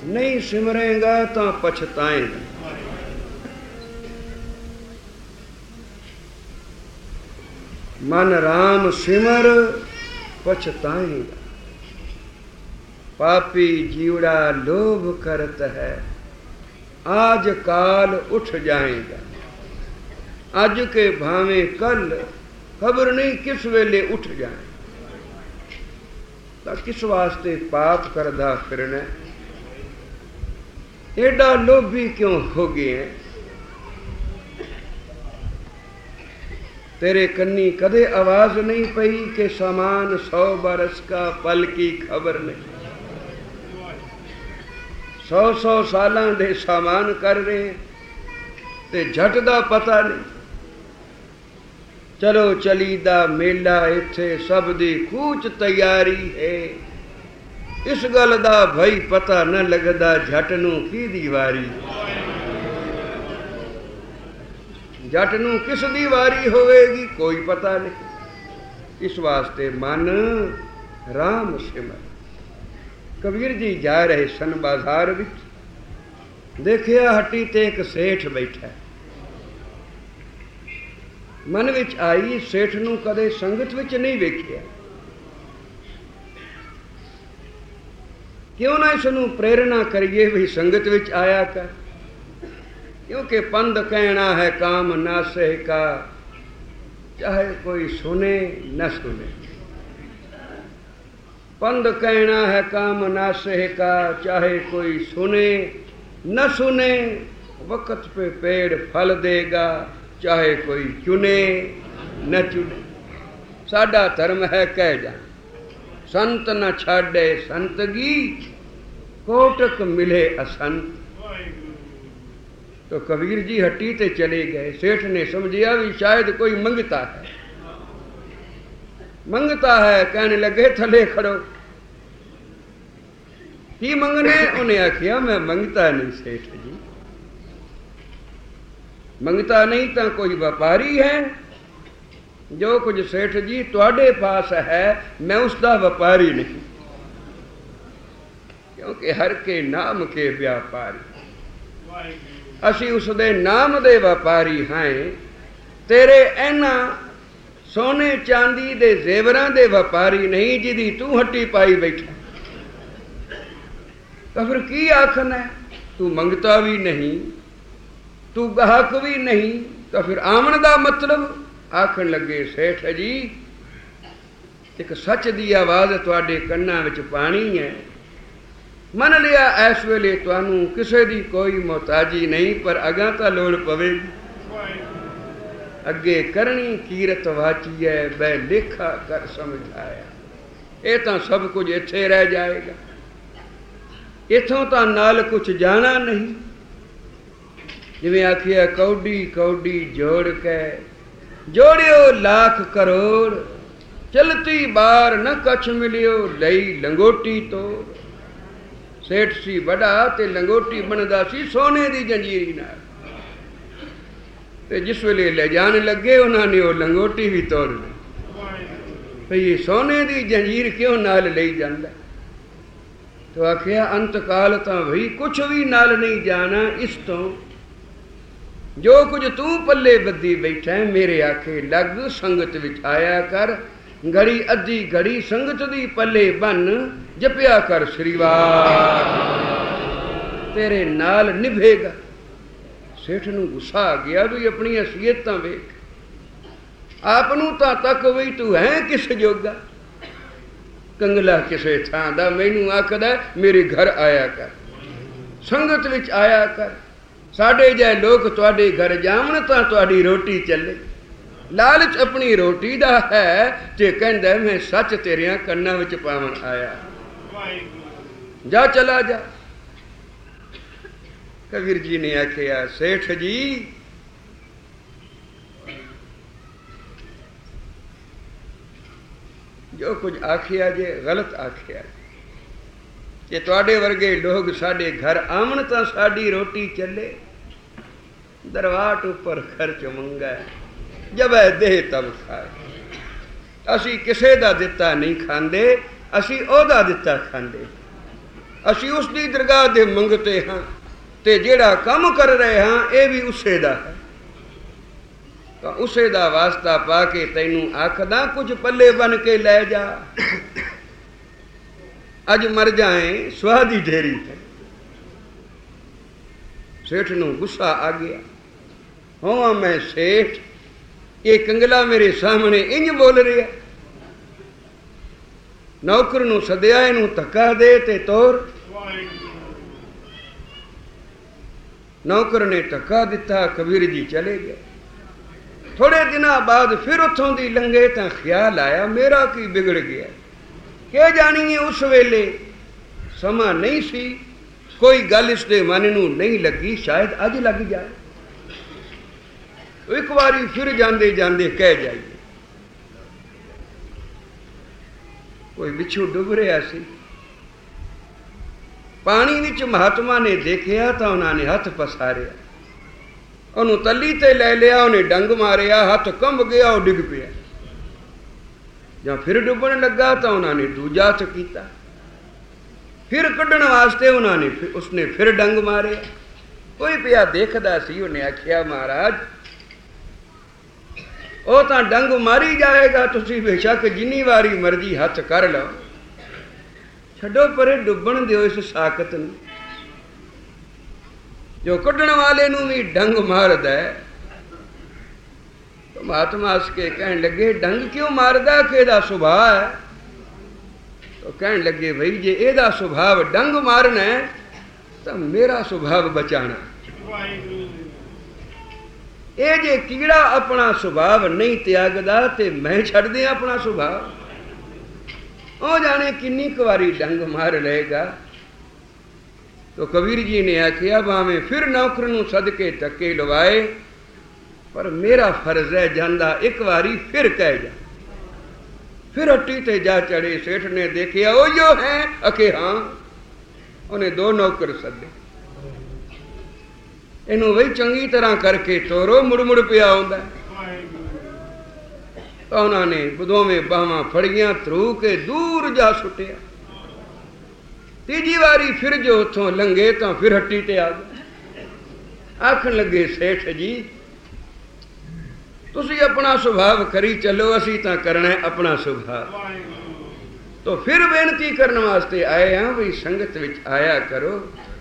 नहीं सिमरेगा तो पछताएगा। मन राम सिमर पछताएगा। पापी जीवड़ा लोभ करत है, आज काल उठ जाएगा। आज के भावे कल खबर नहीं किस वेले उठ जाए। तो किस वास्ते पाप करदा फिरना? एडा लोभी क्यों हो गए हैं? तेरे कन्नी कदे आवाज नहीं पई कि सामान 100 बरस का पल की खबर नहीं। 100 सालां दे सामान कर रहे ते झट दा पता नहीं। चलो चलीदा मेला इत्थे सब दी कूच तैयारी है। इस गल दा भई पता न लगदा झट नूं की दी वारी। जट नूं किस दी वारी होवेगी कोई पता नहीं। इस वास्ते मन राम सिमर। कबीर जी जा रहे सन बाजार विच, देखिया हट्टी ते एक सेठ बैठा। मन विच आई सेठ नूं कदे संगत विच नहीं वेखिया, क्यों ना इसनूं प्रेरणा करिए भी संगत विच आया कर। क्योंकि पंध कहना है काम नासे का, चाहे कोई सुने न सुने। पंध कहना है काम नासे का, चाहे कोई सुने न सुने। वक्त पे पेड़ फल देगा, चाहे कोई चुने न चुने। साडा धर्म है कह जा, संत न छाड़े संतगी, कोटक मिले असंत। तो कबीर जी हट्टी ते चले गए। सेठ ने समझिया भी शायद कोई मंगता है, मंगता है। कहने लगे थले खड़ो, की मंगने? उन्हें आखिया मैं मंगता नहीं सेठ जी। मंगता नहीं तो कोई व्यापारी है? जो कुछ सेठ जी तुहाडे पास है मैं उसका व्यापारी नहीं, क्योंकि हर के नाम के व्यापारी। असी उसदे नाम दे व्यापारी हैं। तेरे ऐना सोने चांदी दे जेवरां दे व्यापारी नहीं जिदी तू हट्टी पाई बैठा। तो फिर की आखना है? तू मंगता भी नहीं, तू गाहक भी नहीं, तो फिर आमन दा मतलब? आखन लगे सेठ जी एक सच दी आवाज तुहाडे कन्नां विच पानी है। मन लिया इस वेले तुहानू किसे दी कोई मोहताजी नहीं, पर अगां तां लोड़ पवेगी। अगे करनी कीरत वाची है, बै लेखा कर समझाया। ये तां सब कुछ इत्थे रह जाएगा, इथों तां नाल कुछ जाना नहीं। जिवें आखिया कौडी कौडी जोड़ के जोड़ियो लाख करोड़, चलती बार न कछ मिलियो लई लंगोटी तोड़। सेठ सी बड़ा ते लंगोटी बनदा सी सोने दी जंजीरी नाल, ते जिस वेले ले जान लगे उन्होंने वो लंगोटी भी तोड़ ली। भई ये सोने दी जंजीर क्यों नाल लई जांदा? तो आखिया अंतकाल तां भई कुछ भी नाल नहीं जाना। इस तो जो कुछ तू पल्ले बद्दी बैठा है, मेरे आखे लग संगत विच आया कर। घड़ी अद्धी घड़ी संगत दी पल्ले बन, जपिया कर श्रीवार, तेरे नाल निभेगा। सेठ नूं गुस्सा आ गया भी अपनी हसीयत वेख, आप नूं तां तक वही तू है किस जोगा। कंगला किसे थां दा मैनू आखदा मेरे घर आया कर, संगत विच आया कर। साडे जाए लोग तुहाडे घर जावन तां तुहाडी रोटी चले। लालच अपनी रोटी दा है ते कहंदा मैं सच तेरियां कन्नां विच पावन आया। जा चला जा। कबीर जी ने आखिया सेठ जी जो कुछ आखिया जे गलत आखिया। जे तुहाडे वर्गे लोग साडे घर आवन तां साडी रोटी चले। दरवाट उपर खर्च मंगा, जब दे तब खाए। असी किसे दा दिता नहीं खांदे, असी ओदा दिता खांदे। ਅਸੀਂ ਉਸ ਦੀ ਦਰਗਾਹ ਦੇ ਮੰਗਤੇ ਹਾਂ ਤੇ ਜਿਹੜਾ ਕੰਮ ਕਰ ਰਹੇ ਹਾਂ ਇਹ ਵੀ ਉਸੇ ਦਾ ਹੈ। ਤਾਂ ਉਸੇ ਦਾ ਵਾਸਤਾ ਪਾ ਕੇ ਤੈਨੂੰ ਆਖਦਾ ਕੁਝ ਪੱਲੇ ਬਣ ਕੇ ਲੈ ਜਾ। ਅੱਜ ਮਰ ਜਾਏ ਸੁਆਹ ਦੀ ਢੇਰੀ ਤੇ। ਸੇਠ ਨੂੰ ਗੁੱਸਾ ਆ ਗਿਆ। ਹੋਵਾਂ ਮੈਂ ਸੇਠ, ਇਹ ਕੰਗਲਾ ਮੇਰੇ ਸਾਹਮਣੇ ਇੰਜ ਬੋਲ ਰਿਹਾ। ਨੌਕਰ ਨੂੰ ਸੱਦਿਆ, ਇਹਨੂੰ ਧੱਕਾ ਦੇ ਤੇ ਤੋਰ। ਨੌਕਰ ਨੇ ਧੱਕਾ ਦਿੱਤਾ, ਕਬੀਰ ਜੀ ਚਲੇ ਗਏ। ਥੋੜੇ ਦਿਨਾਂ ਬਾਅਦ ਫਿਰ ਉੱਥੋਂ ਦੀ ਲੰਘੇ ਤਾਂ ਖਿਆਲ ਆਇਆ ਮੇਰਾ ਕੀ ਵਿਗੜ ਗਿਆ। ਕਿ ਜਾਣੀਏ ਉਸ ਵੇਲੇ ਸਮਾਂ ਨਹੀਂ ਸੀ, ਕੋਈ ਗੱਲ ਇਸ ਦੇ ਮਨ ਨੂੰ ਨਹੀਂ ਲੱਗੀ, ਸ਼ਾਇਦ ਅੱਜ ਲੱਗ ਜਾਏ। ਇੱਕ ਵਾਰੀ ਫਿਰ ਜਾਂਦੇ ਜਾਂਦੇ ਕਹਿ ਜਾਈਏ। ਕੋਈ ਵਿਛੂ ਡੁੱਬ ਰਿਹਾ ਸੀ, ਪਾਣੀ ਵਿੱਚ ਮਹਾਤਮਾ ਨੇ ਦੇਖਿਆ ਤਾਂ ਉਹਨਾਂ ਨੇ ਹੱਥ ਪਸਾਰਿਆ, ਉਹਨੂੰ ਤੱਲੀ ਤੇ ਲੈ ਲਿਆ, ਉਹਨੇ ਡੰਗ ਮਾਰਿਆ, ਹੱਥ ਕੰਬ ਗਿਆ, ਉਹ ਡਿੱਗ ਪਿਆ। ਜਾਂ ਫਿਰ ਡੁੱਬਣ ਲੱਗਾ ਤਾਂ ਉਹਨਾਂ ਨੇ ਦੂਜਾ ਹੱਥ ਕੀਤਾ, ਫਿਰ ਕੱਢਣ ਵਾਸਤੇ ਉਸਨੇ ਫਿਰ ਡੰਗ ਮਾਰਿਆ। ਕੋਈ ਪਿਆ ਦੇਖਦਾ ਸੀ, ਉਹਨੇ ਆਖਿਆ ਮਹਾਰਾਜ ਉਹ ਤਾਂ ਡੰਗ ਮਾਰੀ ਜਾਏਗਾ, ਤੁਸੀਂ ਬੇਸ਼ੱਕ ਜਿੰਨੀ ਵਾਰੀ ਮਰਜ਼ੀ ਹੱਥ ਕਰ ਲਓ, ਛੱਡੋ ਪਰੇ, ਡੁੱਬਣ ਦਿਓ ਇਸ ਸਾਕਤ ਨੂੰ। ਜੋ ਕੱਢਣ ਵਾਲੇ ਨੂੰ ਵੀ ਡੰਗ ਮਾਰਦਾ ਹੈ। ਤਾਂ ਮਹਾਤਮਾ ਹੱਸ ਕੇ ਕਹਿਣ ਲੱਗੇ ਡੰਗ ਕਿਉਂ ਮਾਰਦਾ, ਕਿ ਇਹਦਾ ਸੁਭਾਅ ਹੈ। ਤਾਂ ਕਹਿਣ ਲੱਗੇ ਬਈ ਜੇ ਇਹਦਾ ਸੁਭਾਅ ਡੰਗ ਮਾਰਨਾ ਹੈ ਤਾਂ ਮੇਰਾ ਸੁਭਾਅ ਬਚਾਣਾ। ਇਹ ਜੇ ਕੀੜਾ ਆਪਣਾ ਸੁਭਾਅ ਨਹੀਂ ਤਿਆਗਦਾ ਤੇ ਮੈਂ ਛੱਡ ਦਿਆਂ ਆਪਣਾ ਸੁਭਾਅ, ਉਹ ਜਾਣੇ ਕਿੰਨੀ ਕੁ ਵਾਰੀ ਡੰਗ ਮਾਰ ਲਏਗਾ। तो कबीर जी ने आखिया भावें फिर नौकर नूं सद के धक्के लवाए, पर मेरा फर्ज है जांदा एक बारी फिर कह जा। फिर हट्टी ते जा चढ़े। सेठ ने देखिया ओ यो है, अके हाँ। उन्हें दो नौकर सदे, इनू बई चंगी तरह करके तोरो, मुड़ मुड़ पिया आउंदा। तो उन्होंने दोवें बाहां फड़ियां, धरू के दूर जा सुटिया। तीजी वारी फिर जो उथों लंघे तो फिर हट्टी ते आ गए। आखन लगे सेठ जी तुसी अपना सुभाव करी चलो, असी तां करना है अपना सुभाव। तो फिर बेनती करने वास्ते आए हाँ भी संगत विच आया करो।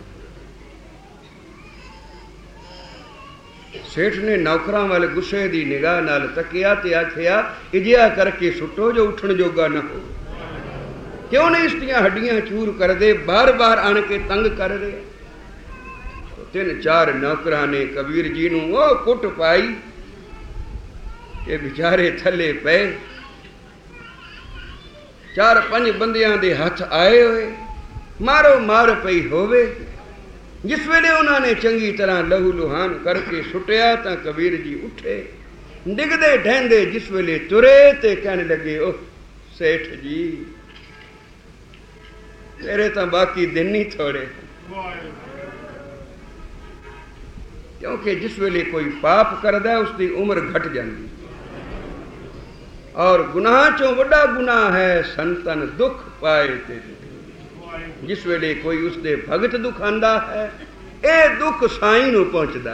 सेठ ने नौकरां वाले गुस्से दी निगाह नाल तकिया ते आखिया इजिया करके सुटो जो उठण जोगा ना हो। क्यों नहीं इसदियां हड्डियां चूर कर दे, बार बार आन के तंग कर रहे। तो 3-4 नौकरां ने कबीर जी नूं ओ कुट पाई कि बेचारे थले पे। 4-5 बंदियां दे हथ आए हुए, मारो मार पई होवे। जिस वेले उन्होंने चंगी तरह लहू लुहान करके सुटिया तो कबीर जी उठे, डिगदे ढहंदे जिस वेले तुरे ते कहने लगे ओ सेठ जी तेरे तो बाकी दिन ही थोड़े, क्योंकि जिस वेले कोई पाप करदा है उसकी उम्र घट जाती, और गुनाह चों वड्डा गुनाह है संतन दुख पाए ते। जिस वेले कोई उसके भगत दुख आंदा है ये दुख साईं नूं पहुंचदा।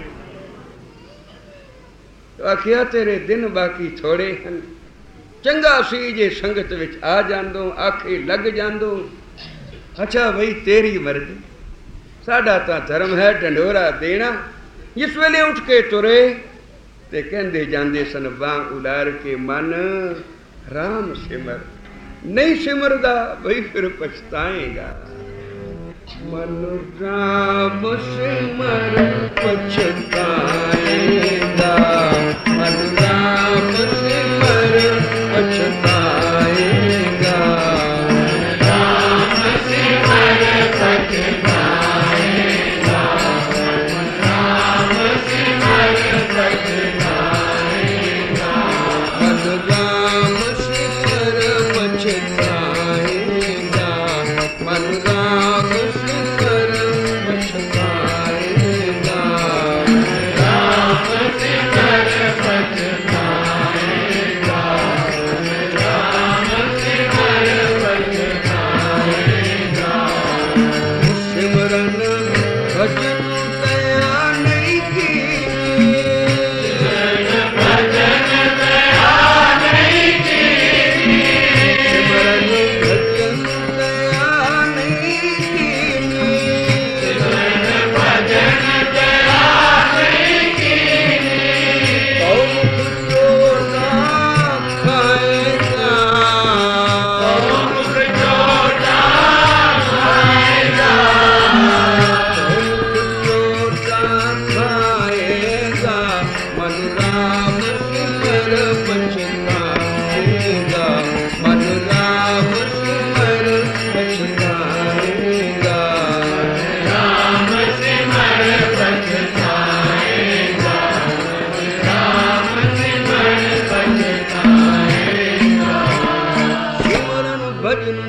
तो आखिया तेरे दिन बाकी थोड़े हैं, चंगा सी जे संगत विच आ जांदो, आखे लग जांदो। अच्छा भाई तेरी मर्जी, साडा तां धर्म है ढंडोरा देना। जिस वेले उठ के तुरे ते कहंदे जांदे सन बांह उलार के मन राम सिमर, नहीं सिमरदा भाई फिर पछताएगा। मन राम सिमर पछताएगा, मन राम सिमर पछताएगा, राम सिमर पछताएगा, राम सिमर पछताएगा, मन राम सिमर पछताएगा, मन राम सिमर पछताएगा, राम सिमर पछताएगा।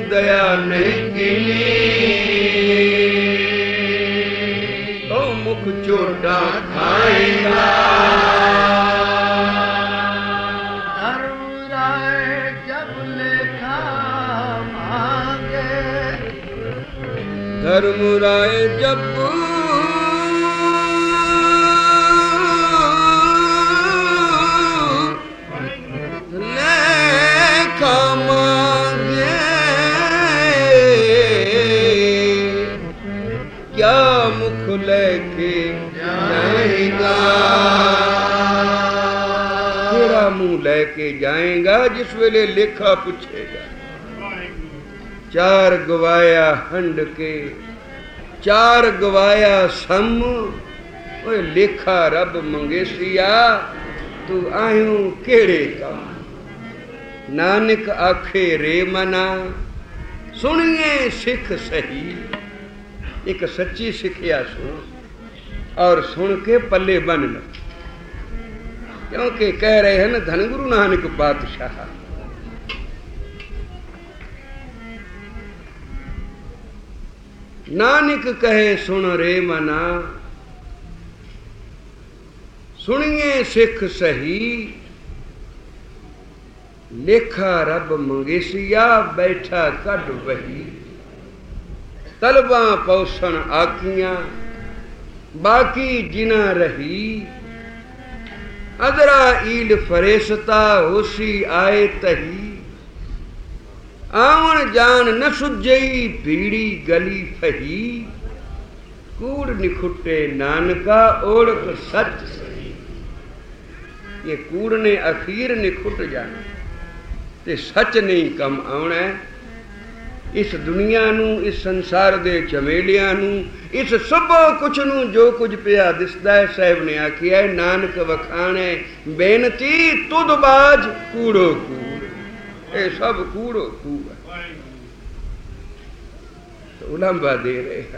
दया नहीं कीनी तो मुख चोटा खाएगा। धर्मराय जब लेखा मांगे, धर्मराय जब लेखा मांगे क्या मुख लेके जाएगा। तेरा मुंह लेके जाएगा जिस वेले लेखा पूछेगा। चार गवाया हंड के चार गवाया सम ओए लेखा रब मंगेसिया तू आयूं केड़े काम। नानक आखे रे मना सुनिए सिख सही। एक सच्ची सिखिया सुनो और सुन के पल्ले बन लो, क्योंकि कह रहे हैं ना धन गुरु नानक पातशाह। नानक कहे सुन रे मना सुनिए सिख सही। लेखा रब मंगेसिया बैठा कड वही। तलबा पौसण आकियां बाकी जिना रही। अदरा ईल फरेसता होसी आए तही। आवन जान न सुजई भीड़ी गली फही। कूड़ निखुटे नानका ओढ़क सच सही। ये कूड़ ने अखीर निखुट जाना ते सच नहीं कम आना। इस दुनिया नू इस संसार दे झमेलियां नू इस सबो कुछ नू जो कुछ पिया दिसदा है साहिब ने आखिया है नानक वखाणे बेनती तुद बाज कूड़ो कूड़। ये सब कूड़ो कूड़ तो उलंबा दे रहे हैं।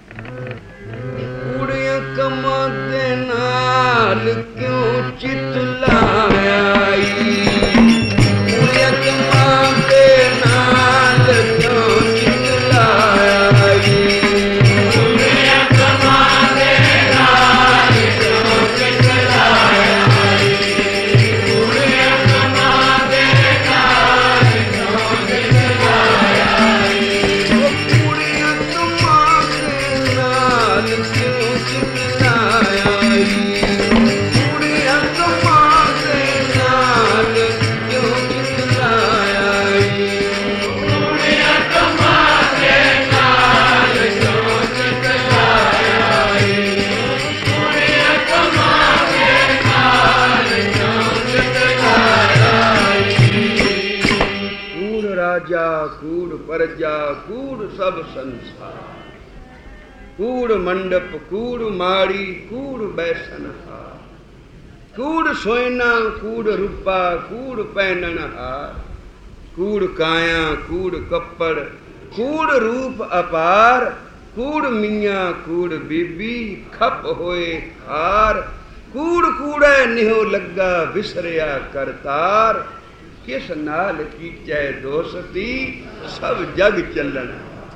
कूड़िया कमाते नाल क्यों चित लायाई। कूड़िया कमाते नाल क्यों चित लायाई। कूड़िया कमाते नाल क्यों चित लायाई। कूड़िया कमाते नाल क्यों चित लायाई। कूड़िया कमाते नाल क्यों चित लायाई। कूड़िया कमाते नाल क्यों चित लायाई। कूड़िया कमाते नाल क्यों चित लायाई। कूड़िया कमाते नाल क्यों चित लायाई। कूड़ राजा कूड़ प्रजा कूड़ सब संसार। कूड़ मंडप कूड़ माड़ी कूड़ बैसनहार। कूड़ सोयना कूड़ रूपा कूड़ पहननहार। कूड़ काया कूड़ कपड़ कूड़ रूप अपार। कूड़ मियाँ कूड़ बीबी खप होए खार। कूड़ कूड़े निहो लगा विसरिया करतार। किस नाल कीचै दोस्ती सब जग चलना।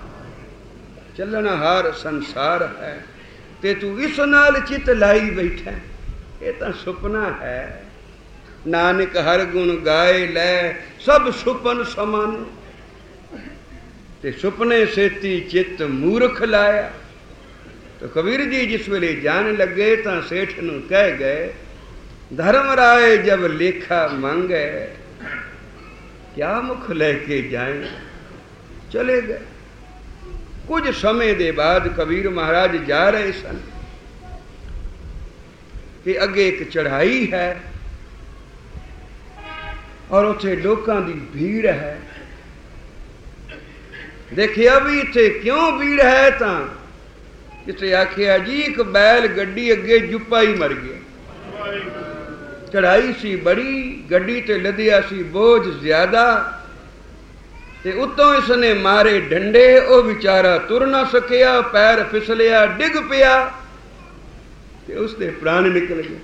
चलनहार संसार है ते तू इस नाल चित लाई बैठा। ये तो सुपना है। नानक हर गुण गाए लै सब सुपन समान। ते सुपने सेती चित मूर्ख लाया। तो कबीर जी जिस वेले जान लगे तो सेठ नूं कह गए धर्मराय जब लेखा मांगे क्या मुख लेके जाए। चले गए। कुछ समय दे बाद कबीर महाराज जा रहे सन कि अगे एक चढ़ाई है और उत्थे लोकां दी भीड़ है। देखिया भी इत्थे क्यों भीड़ है तां इत्थे आखिया जी एक बैल गड्डी अगे जुप्पा ही मर गया। चढ़ाई सी बड़ी गड्डी ते लदिया सी बोझ ज्यादा ते उत्तों इसने मारे डंडे ओ बेचारा तुर ना सकिया पैर फिसलिया डिग पिया ते उसके प्राण निकल गए।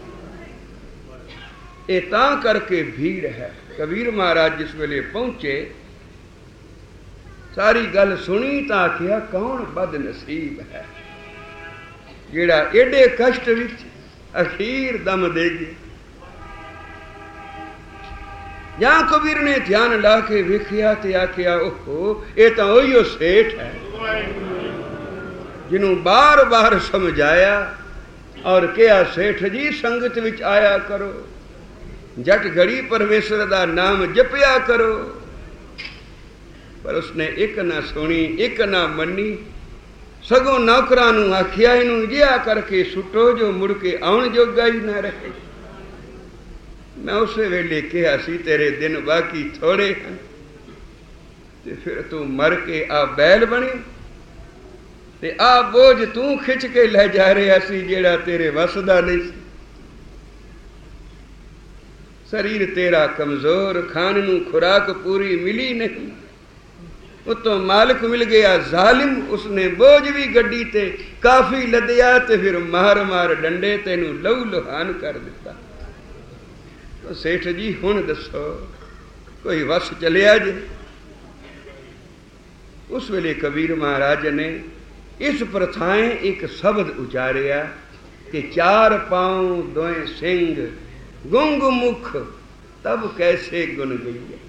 ये तां करके भीड़ है। कबीर महाराज जिस वेले पहुंचे ਸਾਰੀ ਗੱਲ ਸੁਣੀ ਤਾਂ ਆਖਿਆ ਕੌਣ ਬਦਨਸੀਬ ਹੈ ਜਿਹੜਾ ਏਡੇ ਕਸ਼ਟ ਵਿੱਚ ਅਖੀਰ ਦਮ ਦੇ ਗਿਆ। ਜਾਂ ਕਬੀਰ ਨੇ ਧਿਆਨ ਲਾ ਕੇ ਵੇਖਿਆ ਤੇ ਆਖਿਆ ਓਹੋ ਇਹ ਤਾਂ ਉਹੀਓ ਸੇਠ ਹੈ ਜਿਹਨੂੰ ਬਾਰ-ਬਾਰ ਸਮਝਾਇਆ ਔਰ ਕਿਹਾ ਸੇਠ ਜੀ ਸੰਗਤ ਵਿੱਚ ਆਇਆ ਕਰੋ, ਜਟ ਘੜੀ ਪਰਮੇਸ਼ਰ ਦਾ ਨਾਮ ਜਪਿਆ ਕਰੋ। ਪਰ ਉਸਨੇ ਇੱਕ ਨਾ ਸੁਣੀ, ਇੱਕ ਨਾ ਮੰਨੀ, ਸਗੋਂ ਨੌਕਰਾਂ ਨੂੰ ਆਖਿਆ ਇਹਨੂੰ ਜਿਹਾ ਕਰਕੇ ਸੁੱਟੋ ਜੋ ਮੁੜ ਕੇ ਆਉਣ ਜੋਗਾ ਹੀ ਨਾ ਰਹੇ। ਮੈਂ ਉਸੇ ਵੇਲੇ ਕਿਹਾ ਸੀ ਤੇਰੇ ਦਿਨ ਬਾਕੀ ਥੋੜੇ ਹਨ ਤੇ ਫਿਰ ਤੂੰ ਮਰ ਕੇ ਆ ਬੈਲ ਬਣੀ ਤੇ ਆ ਬੋਝ ਤੂੰ ਖਿੱਚ ਕੇ ਲੈ ਜਾ ਰਿਹਾ ਸੀ ਜਿਹੜਾ ਤੇਰੇ ਵੱਸ ਦਾ ਨਹੀਂ ਸੀ। ਸਰੀਰ ਤੇਰਾ ਕਮਜ਼ੋਰ, ਖਾਣ ਨੂੰ ਖੁਰਾਕ ਪੂਰੀ ਮਿਲੀ ਨਹੀਂ, ਉਤੋਂ ਮਾਲਕ ਮਿਲ ਗਿਆ ਜ਼ਾਲਿਮ, ਉਸਨੇ ਬੋਝ ਵੀ ਗੱਡੀ ਤੇ ਕਾਫੀ ਲੱਦਿਆ ਤੇ ਫਿਰ ਮਾਰ ਮਾਰ ਡੰਡੇ ਤੈਨੂੰ ਲਹੂ ਲੁਹਾਨ ਕਰ ਦਿੱਤਾ। ਸੇਠ ਜੀ ਹੁਣ ਦੱਸੋ ਕੋਈ ਵਸ ਚਲਿਆ ਜੇ? ਉਸ ਵੇਲੇ ਕਬੀਰ ਮਹਾਰਾਜ ਨੇ ਇਸ ਪ੍ਰਥਾਏ ਇੱਕ ਸ਼ਬਦ ਉਚਾਰਿਆ ਕਿ ਚਾਰ ਪਾਉ ਦੋਏ ਸਿੰਘ ਗੁੰਗ ਮੁਖ ਤਬ ਕੈਸੇ ਗੁਣ ਗਈਏ।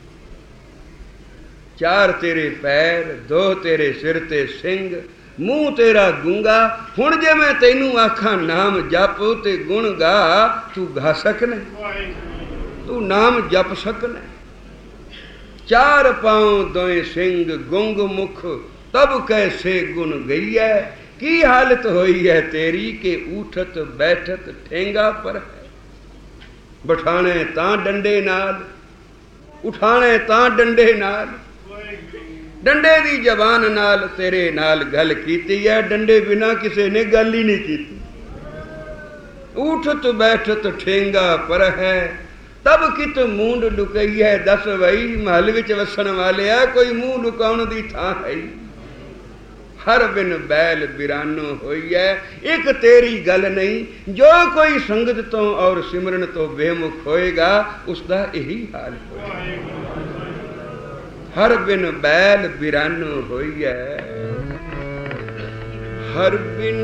ਚਾਰ ਤੇਰੇ ਪੈਰ, ਦੋ ਤੇਰੇ ਸਿਰ ਤੇ ਸਿੰਘ, ਮੂੰਹ ਤੇਰਾ ਗੂੰਗਾ, ਹੁਣ ਜੇ ਮੈਂ ਤੈਨੂੰ ਆਖਾਂ ਨਾਮ ਜਪ ਤੇ ਗੁਣ ਗਾ, ਤੂੰ ਗਾ ਸਕਣਾ, ਤੂੰ ਨਾਮ ਜਪ ਸਕਣਾ। ਚਾਰ ਪਾਉ ਦੋਏ ਸਿੰਘ ਗੁੰਗ ਮੁਖ ਤਬ ਕੈਸੇ ਗੁਣ ਗਈ ਹੈ। ਕੀ ਹਾਲਤ ਹੋਈ ਹੈ ਤੇਰੀ ਕਿ ਉਠਤ ਬੈਠਤ ਠੇਂਗਾ ਪਰ ਹੈ। ਬਿਠਾਣੇ ਤਾਂ ਡੰਡੇ ਨਾਲ, ਉਠਾਣੇ ਤਾਂ ਡੰਡੇ ਨਾਲ, ਡੰਡੇ ਦੀ ਜ਼ਬਾਨ ਨਾਲ ਤੇਰੇ ਨਾਲ ਗੱਲ ਕੀਤੀ ਹੈ, ਡੰਡੇ ਬਿਨਾਂ ਕਿਸੇ ਨੇ ਗੱਲ ਹੀ ਨਹੀਂ ਕੀਤੀ। ਉਠਤ ਬੈਠਤ ਠੇਂਗਾ ਪਰ ਹੈ ਤਬ ਕਿਤ ਮੂੰਡ ਲੁਕਈ ਹੈ। ਦੱਸ ਬਈ ਮਹੱਲ ਵਿੱਚ ਵਸਣ ਵਾਲਿਆ ਕੋਈ ਮੂੰਹ ਲੁਕਾਉਣ ਦੀ ਥਾਂ ਹੈ? ਹਰ ਬਿਨ ਬੈਲ ਬਿਰਾਨੋ ਹੋਈ ਹੈ। ਇੱਕ ਤੇਰੀ ਗੱਲ ਨਹੀਂ, ਜੋ ਕੋਈ ਸੰਗਤ ਤੋਂ ਔਰ ਸਿਮਰਨ ਤੋਂ ਬੇਮੁਖ ਹੋਏਗਾ ਉਸਦਾ ਇਹੀ ਹਾਲ ਹੋਏਗਾ। ਹਰ ਬਿਨ ਬੈਲ ਬਿਰਾਨੋ ਹੋਈ ਹੈ। ਹਰ ਬਿਨ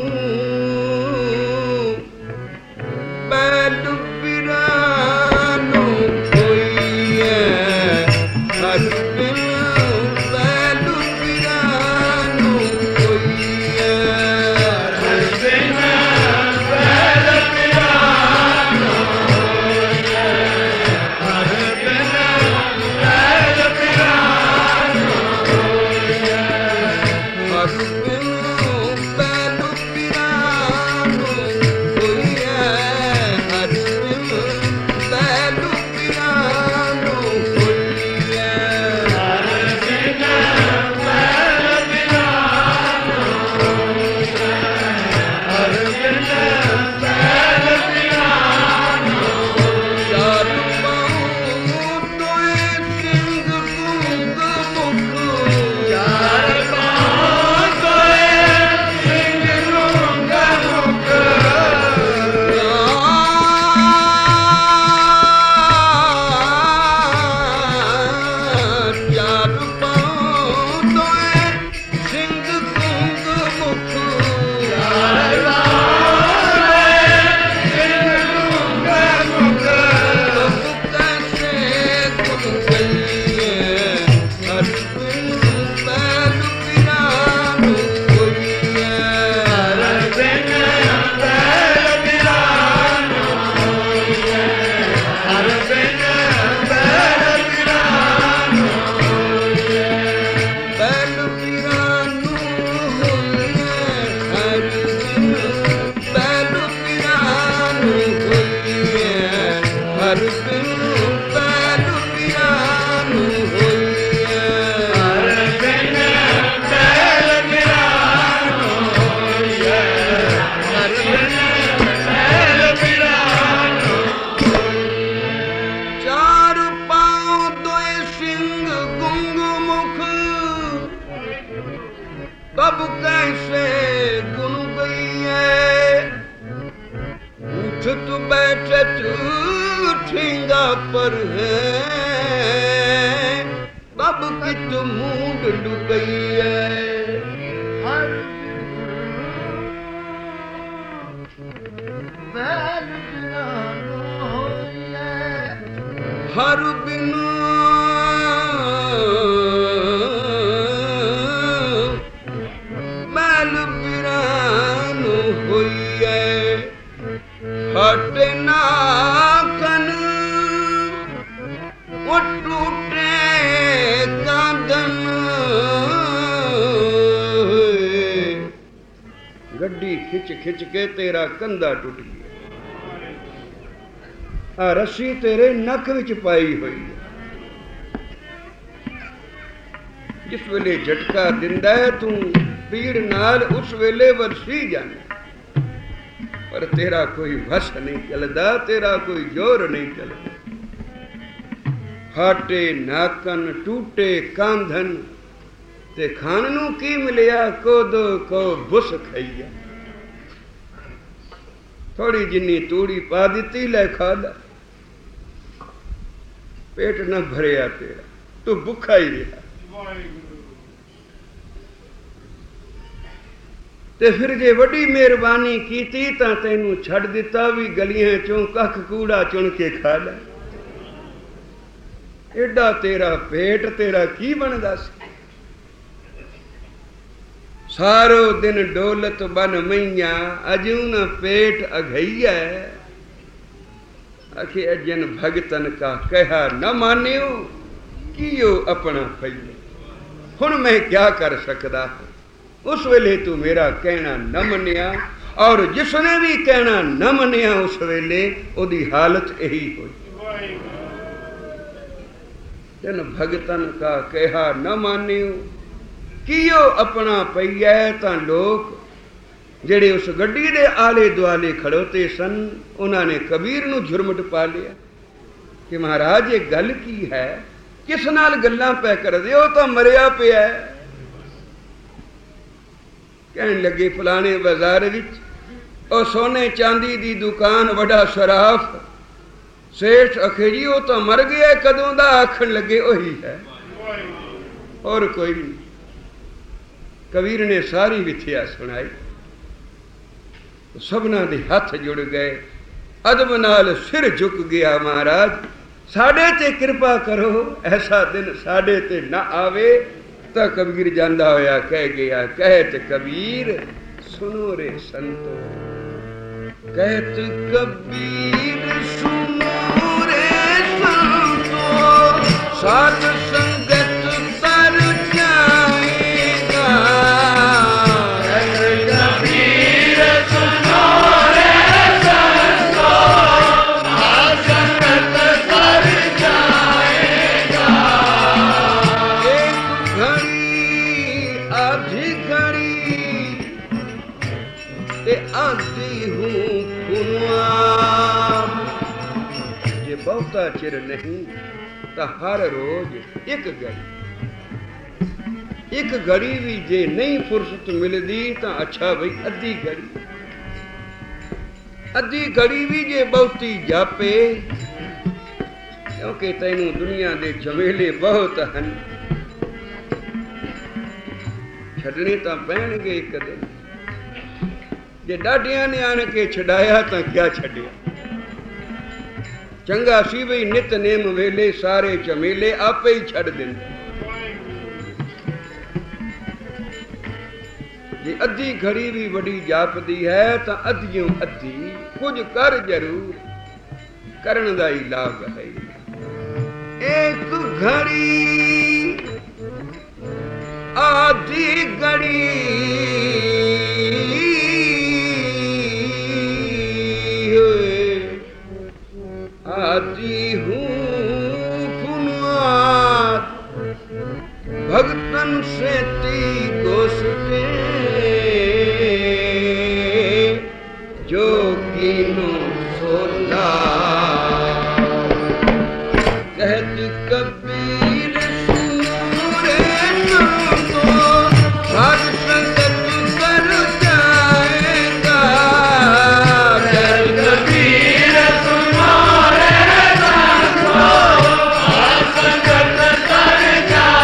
ਬੈਲ ਬਿਰਾਨੋ ਹੋਈ ਹੈ। ਹਰ ਬਿਨ ਬੈਲ ਬਿਰਾਨੋ ਹੋਈ ਹੈ। ਹਰ ਬਿਨ ਬੈਲ ਬਿਰਾਨੋ ਹੋਈ ਹੈ। ਹਰ ਬਿਨ ਬੈਲ ਬਿਰਾਨੋ ਹੋਈ ਹੈ। ਹਰ ਬਿਨ ਬੈਲ ਬਿਰਾਨੋ ਹੋਈ ਹੈ। ਹਰ ਬਿਨ ਬੈਲ ਬਿਰਾਨੋ ਹੋਈ ਹੈ। ਹਰ ਬਿਨ ਬੈਲ ਬਿਰਾਨੋ ਹੋਈ ਹੈ। ਹਰ ਬਿਨ ਬੈਲ ਬਿਰਾਨੋ ਚਾਰ ਪਾਉ ਦੋਏ ਸਿੰਘ ਗੁੰਗ ਮੁਖ। ਚਾਰ ਪਾਉ ਦੋਏ ਸਿੰਘ ਗੁੰਗ ਮੁਖ। ਚਾਰ ਪਾਉ ਦੋਏ ਸਿੰਘ ਗੁੰਗ ਮੁਖ। ਚਾਰ ਪਾਉ ਦੋਏ ਸਿੰਘ ਗੁੰਗ ਮੁਖ। ਤਬ ਕੈਸੇ ਗੁਣ ਗਈਏ। ਹਰ ਬਿਨ ਬੈਲ ਬਿਰਾਨੋ ਹੋਈ ਹੈ। ਹਰ ਬਿਨ ਬੈਲ ਬਿਰਾਨੋ ਹੋਈ ਹੈ। ਹਰ ਬਿਨ ਬੈਲ ਬਿਰਾਨੋ ਹੋਈ ਹੈ। ਬੈਲ ਬਿਰਾਨੋ ਹੋਈ ਹੈ। ਹਰ ਬਿਨ ਬੈਲ ਬਿਰਾਨੋ ਹੋਈ ਹੈ। ਹਰ ਬਿਨ ਬੈਲ ਬਿਰਾਨੋ ਹੋਈ ਹੈ। ਹਰ ਬਿਨ ਬੈਲ ਬਿਰਾਨੋ ਹੋਈ ਹੈ। ਹਰ ਬਿਨ ਬੈਲ ਬਿਰਾਨੋ ਚਾਰ ਪਾਉ ਦੋਏ ਸਿੰਘ ਗੁੰਗ ਮੁਖ। ਤਬ ਕੈਸੇ ਗੁਣ ਗਈ ਹੈ। ਉਠਤ ਬੈਠਤ ਠੇਂਗਾ ਪਰ ਹੈ। अब कित मूड डुबई है हर बैल बिरानो होइए हर बिनु बैल बिरानो होइए हट ना कन वो टूटे कांदन गड्डी खिच खिच के तेरा कंधा टूट गया आ रस्सी तेरे नक विच पाई हुई है जिस वेले झटका दिंदा है तू पीड़ नाल उस वेले वरसी जाना पर तेरा कोई वस नहीं चलदा तेरा कोई जोर नहीं चलदा हाटे नाकन टूटे कांधन ते खान नू की मिलिया कोदो को बुस खाइया थोड़ी जिन्नी तूड़ी पा दी लै खा ला पेट न भरिया तेरा तू भुखा ही रहा ते फिर जे वड्डी मेहरबानी कीती तां तैनू छड़ दिता भी गलियां चों कख कूड़ा चुन के खा लै एडा तेरा पेट तेरा की बनदा सी सारो दिन डोलत बन मैया अजू न पेट अघैया आखि अजन भगतन का कहा न मान्यो कियो अपना पइए हुण मैं क्या कर सकदा उस वेले तू मेरा कहना न मनिया और जिसने भी कहना न मनिया उस वेले ओदी हालत यही हुई जन भगतन का कहा न मान्यो कियो अपना पइया तां लोग जेड़े उस गड्डी दे आले दुआले खड़ोते सन उन्होंने कबीर नू झुरमट पा लिया कि महाराज ये गल की है किस नाल गल्लां पै करदे हो तां मरिया पिया कहन लगे फलाने बाजार विच ओ सोने चांदी दी दुकान वड़ा शराफ सेठ आखे जी वो तो मर गया कदों दा आखन लगे वही है और कोई नहीं कबीर ने सारी विथया सुनाई सबना दे हाथ जुड़ गए अदब नाल सिर झुक गया महाराज साडे ते कृपा करो ऐसा दिन साडे ते ना आवे तो कबीर जांदा होया कह गया कहत कबीर सुनो रे संतो कहत कबीर सुनो रे संतो साध संगत तर जाएगा कहत कबीर सुनो रे संतो साध संगत तर जाएगा एक घड़ी आधी घड़ी ते आधी हूँ जे बहुता चिर नहीं तो हर रोज एक घड़ी भी जे नहीं फुर्सत मिलती तो अच्छा भाई अद्धी घड़ी भी जे बहुती जापे क्योंकि तैनू दुनिया दे झमेले बहुत हैं छड़ने तो पैणगे एक दिन जे डाडिया ने आन के छड़ाया तो क्या छड़िया चंगा सी बई नित नेम वेले सारे झमेले आपे ही छड़ देंदे जे अद्धी घड़ी भी बड़ी जापदी है तो अद्धियों अद्धी कुछ कर जरूर करन दा ही लाभ है एक घड़ी आधी घड़ी आदि हूँ फुनवात भगतन से ती गोष्ठे जो कीनो सोला कहत कबीर सुनो रे संतो साध संगत कर जाएगा कहत कबीर सुनो रे संतो साध संगत कर जाएगा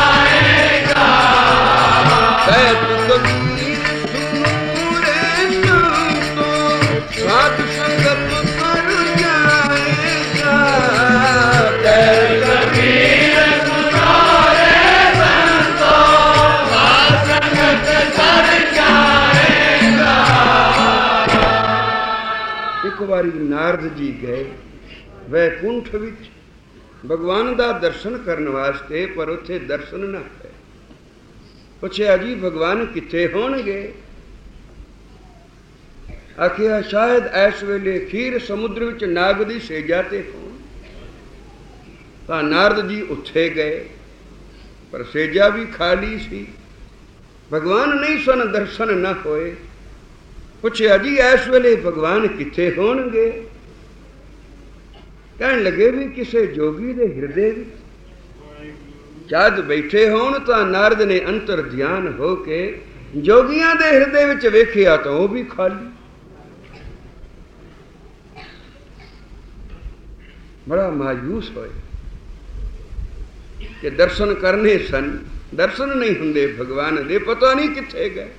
ਨਾਰਦ ਜੀ ਗਏ ਵੈਕੁੰਠ ਵਿੱਚ ਭਗਵਾਨ ਦਾ ਦਰਸ਼ਨ ਕਰਨ ਵਾਸਤੇ, ਪਰ ਉੱਥੇ ਦਰਸ਼ਨ ਨਾ ਹੋਏ। ਪੁੱਛਿਆ ਜੀ ਭਗਵਾਨ ਕਿੱਥੇ ਹੋਣਗੇ? ਆਖਿਆ ਸ਼ਾਇਦ ਇਸ ਵੇਲੇ ਖੀਰ ਸਮੁੰਦਰ ਵਿੱਚ ਨਾਗ ਦੀ ਸੇਜਾ ਤੇ ਹੋਣ। ਤਾਂ ਨਾਰਦ ਜੀ ਉੱਥੇ ਗਏ, ਪਰ ਸੇਜਾ ਵੀ ਖਾਲੀ ਸੀ, ਭਗਵਾਨ ਨਹੀਂ ਸਨ, ਦਰਸ਼ਨ ਨਾ ਹੋਏ। ਪੁੱਛਿਆ ਜੀ ਇਸ ਵੇਲੇ ਭਗਵਾਨ ਕਿੱਥੇ ਹੋਣਗੇ? ਕਹਿਣ ਲੱਗੇ ਵੀ ਕਿਸੇ ਜੋਗੀ ਦੇ ਹਿਰਦੇ ਵਿੱਚ ਜਦ ਬੈਠੇ ਹੋਣ। ਤਾਂ ਨਾਰਦ ਨੇ ਅੰਤਰ ਧਿਆਨ ਹੋ ਕੇ ਜੋਗੀਆਂ ਦੇ ਹਿਰਦੇ ਵਿੱਚ ਵੇਖਿਆ ਤਾਂ ਉਹ ਵੀ ਖਾਲੀ। ਬੜਾ ਮਾਯੂਸ ਹੋਏ ਕਿ ਦਰਸ਼ਨ ਕਰਨੇ ਸਨ, ਦਰਸ਼ਨ ਨਹੀਂ ਹੁੰਦੇ ਭਗਵਾਨ ਦੇ, ਪਤਾ ਨਹੀਂ ਕਿੱਥੇ ਗਏ।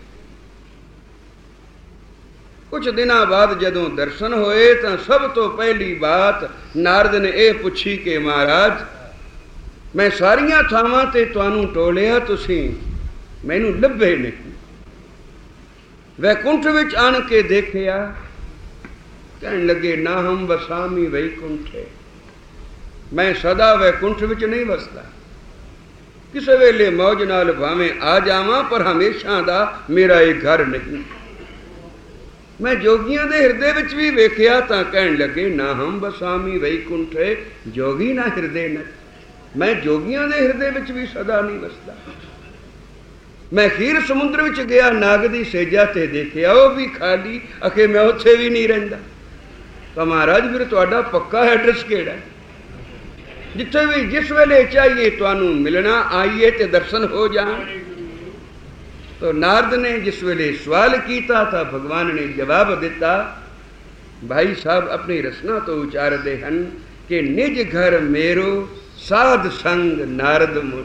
ਕੁਝ ਦਿਨਾਂ ਬਾਅਦ ਜਦੋਂ ਦਰਸ਼ਨ ਹੋਏ ਤਾਂ ਸਭ ਤੋਂ ਪਹਿਲੀ ਬਾਤ ਨਾਰਦ ਨੇ ਇਹ ਪੁੱਛੀ ਕਿ ਮਹਾਰਾਜ ਮੈਂ ਸਾਰੀਆਂ ਥਾਵਾਂ ਤੇ ਤੁਹਾਨੂੰ ਟੋਲਿਆ, ਤੁਸੀਂ ਮੈਨੂੰ ਲੱਭੇ ਨਹੀਂ। ਵੈਕੁੰਠ ਵਿੱਚ ਆਣ ਕੇ ਦੇਖਿਆ। ਕਹਿਣ ਲੱਗੇ ਨਾ ਹਮ ਵਸਾਮੀ ਵੈਕੁੰਠੇ, ਮੈਂ ਸਦਾ ਵੈਕੁੰਠ ਵਿੱਚ ਨਹੀਂ ਵਸਦਾ। ਕਿਸੇ ਵੇਲੇ ਮੌਜ ਨਾਲ ਭਾਵੇਂ ਆ ਜਾਵਾਂ, ਪਰ ਹਮੇਸ਼ਾ ਦਾ ਮੇਰਾ ਇਹ ਘਰ ਨਹੀਂ। ਮੈਂ ਜੋਗੀਆਂ ਦੇ ਹਿਰਦੇ ਵਿੱਚ ਵੀ ਵੇਖਿਆ ਤਾਂ ਕਹਿਣ ਲੱਗੇ ਨਾ ਹਮ ਵਸਾਮੀ ਵੈਕੁੰਠੇ, ਜੋਗੀ ਨਾ ਹਿਰਦੇ ਨ, ਮੈਂ ਜੋਗੀਆਂ ਦੇ ਹਿਰਦੇ ਵਿੱਚ ਵੀ ਸਦਾ ਨਹੀਂ ਵਸਦਾ। ਮੈਂ ਖੀਰ ਸਮੁੰਦਰ ਵਿੱਚ ਗਿਆ, ਨਾਗ ਦੀ ਸੇਜਾ ਤੇ ਦੇਖਿਆ, ਉਹ ਵੀ ਖਾਲੀ। ਅਖੇ ਮੈਂ ਉੱਥੇ ਵੀ ਨਹੀਂ ਰਹਿੰਦਾ। ਤਾਂ ਮਹਾਰਾਜ ਫਿਰ ਤੁਹਾਡਾ ਪੱਕਾ ਐਡਰੈਸ ਕਿਹੜਾ? ਜਿੱਥੇ ਵੀ ਜਿਸ ਵੇਲੇ ਚਾਹੀਏ ਤੁਹਾਨੂੰ ਮਿਲਣਾ, ਆਈਏ ਤੇ ਦਰਸ਼ਨ ਹੋ ਜਾਣ। तो नारद ने जिस वेले सवाल किया था भगवान ने जवाब दिता। भाई साहब अपनी रचना तो उचारते हैं कि निज घर मेरो साध संग नारद मुन।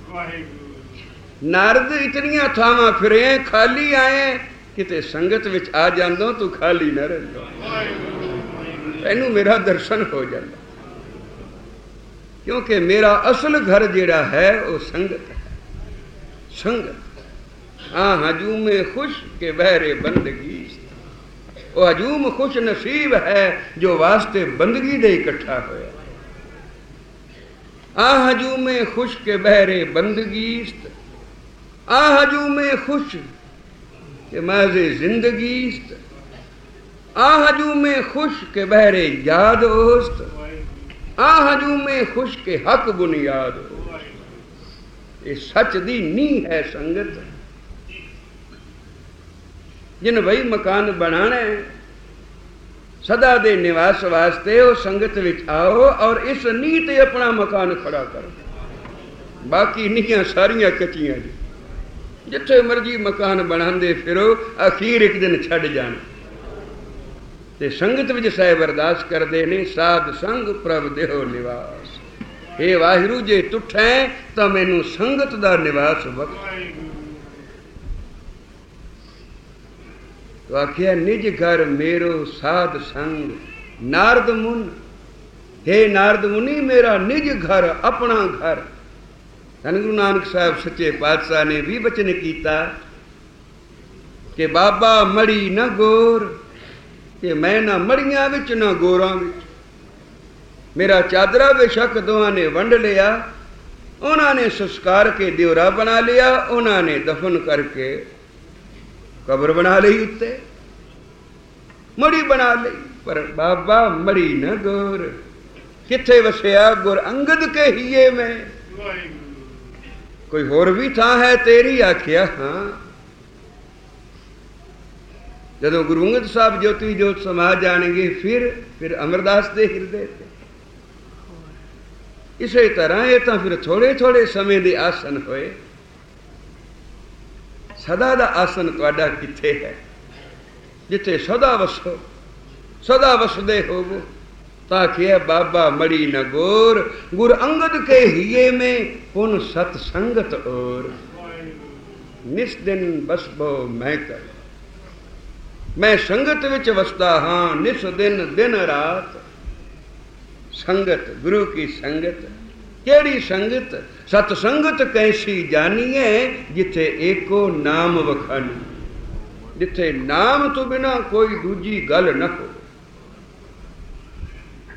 नारद इतनिया थावां फिरे खाली आए, किते संगत विच आ जांदो तू खाली न रहिंदो, इनू मेरा दर्शन हो जाता। क्योंकि मेरा असल घर जिहड़ा है वो संगत है। संगत हाँ हजूम खुश के बहरे बंदगी, वो हजूम खुश नसीब है जो वास्ते बंदगी दे इकट्ठा होया। आ हजूम खुश के बहरे बंदगी, आ हजूम खुश के माजे जिंदगी, आ हजूम खुश के बहरे याद ओस्त, आ हजूम खुश के हक बुनियाद हो। ये सच दी नींह है संगत। जिन भाई मकान बनाना है सदा दे निवास वास्ते वो संगत विच आओ और इस नींह ते अपना मकान खड़ा करो। बाकी नीहां सारियां कच्चियां जी, जिथे मर्जी मकान बनांदे फिरो, अखीर एक दिन छड़ जाना। ते संगत विच साहिब अरदास करदे ने साध संग प्रभ देहो निवास। हे वाहिगुरू जे तुठै तां मैनू संगत दा निवास बख्श। तो आखिया निज घर मेरो साध संग नारद मुन। हे नारद मुनि मेरा निज घर अपना घर। धन गुरु नानक साहब सच्चे पातशाह ने भी बचन किया कि बाबा मड़ी न गोर, कि मैं ना मड़ियां विच ना गोरां विच। मेरा चादरा बेशक दोहां ने वंड लिया, उन्होंने संस्कार के दिवरा बना लिया, उन्होंने दफन करके कब्र बना ली, उत्ते मड़ी बना ली। पर बाबा मड़ी न गोर, किथे वसया गुर अंगद के हीए में। कोई होर भी था है तेरी? आखिया हाँ। जदों गुरु अंगद साहब ज्योति जोत समा जाएंगे फिर अमरदास दे हिरदे ते। इसे तरह ये तो फिर थोड़े थोड़े समय दे आसन होए। सदा दा आसन तुहाडा किथे है? जिथे सदा वसो, सदा वसदे होवो। ताकि बाबा मड़ी न गोर, गुर अंगद के हिये में पुन सत संगत और। निस दिन बसबो मैं कर, मैं संगत विच वसदा हाँ निस दिन दिन रात। संगत गुरु की संगत, केड़ी संगत? सतसंगत कैसी जानिए जिथे एको नाम वखानी। जिथे नाम तो बिना कोई दूजी गल न हो।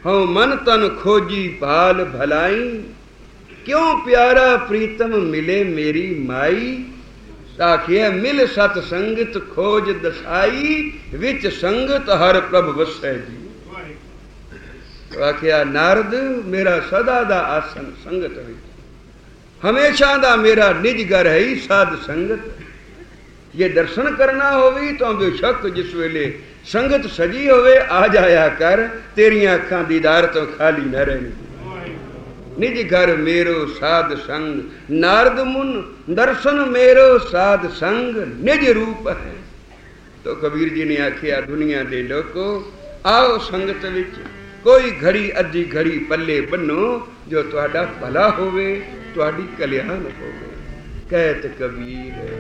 हूँ मन तन खोजी भाल भलाई, क्यों प्यारा प्रीतम मिले मेरी माई। आखिए मिल सत संगत खोज दसाई, विच संगत हर प्रभ वसै जी। तो आखिया नारद मेरा सदा दा आसन संगत है, हमेशा दा मेरा निज घर है साध संगत। ये दर्शन करना होवी तो बेशक जिस वेले संगत सजी होवे आ जाया कर, तेरिया अखां दीदार तो खाली न रहनी। निज घर मेरो साध संग, नारद मुन दर्शन मेरो साध संग, निज रूप है। तो कबीर जी ने आखिया दुनिया दे लोको आओ संगत विच, कोई घड़ी अद्धी घड़ी पल्ले बन्नो, जो तुहाडा भला होवे तुहाडी कल्याण होवे। कहत कबीर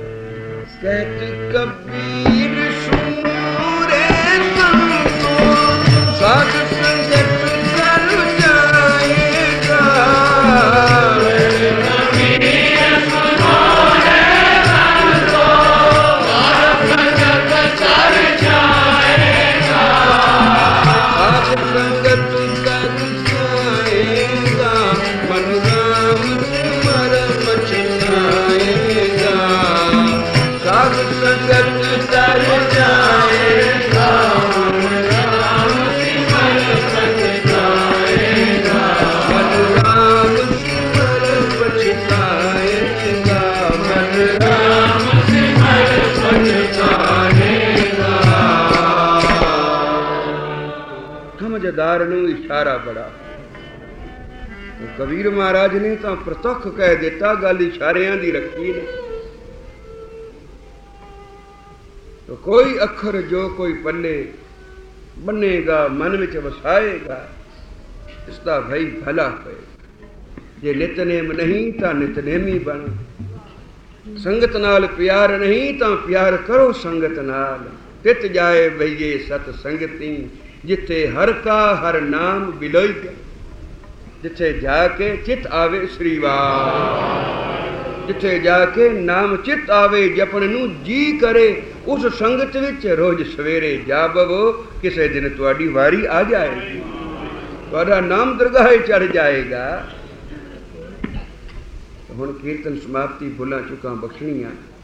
सुनो रे संतो, साध संगत कर जाएगा। समझदार नूं इशारा बड़ा। तो कबीर महाराज ने तो प्रतख कह दिता, गल इशारियां दी रखी ने। तो कोई अखर जो कोई पल्ले बनेगा मन विच वसाएगा, इसका भाई भला होए। जे नितनेम नहीं तो नितनेमी बन, संगत नाल प्यार नहीं तो प्यार करो संगत नाल। तित जाए भईए सत संगती, जिथे हर का हर नाम बिलोई गया। जिथे जाके चित आवे श्री वार, जिथे जाके नाम चित आवे जपन नू जी करे, उस संगत विच रोज सवेरे जा बवो, किसे दिन तुहाडी वारी आ जाएगी, तुहाडा नाम दरगाहे चढ़ जाएगा। हुण कीर्तन समाप्ति भुलां चुकां बख्शणियां।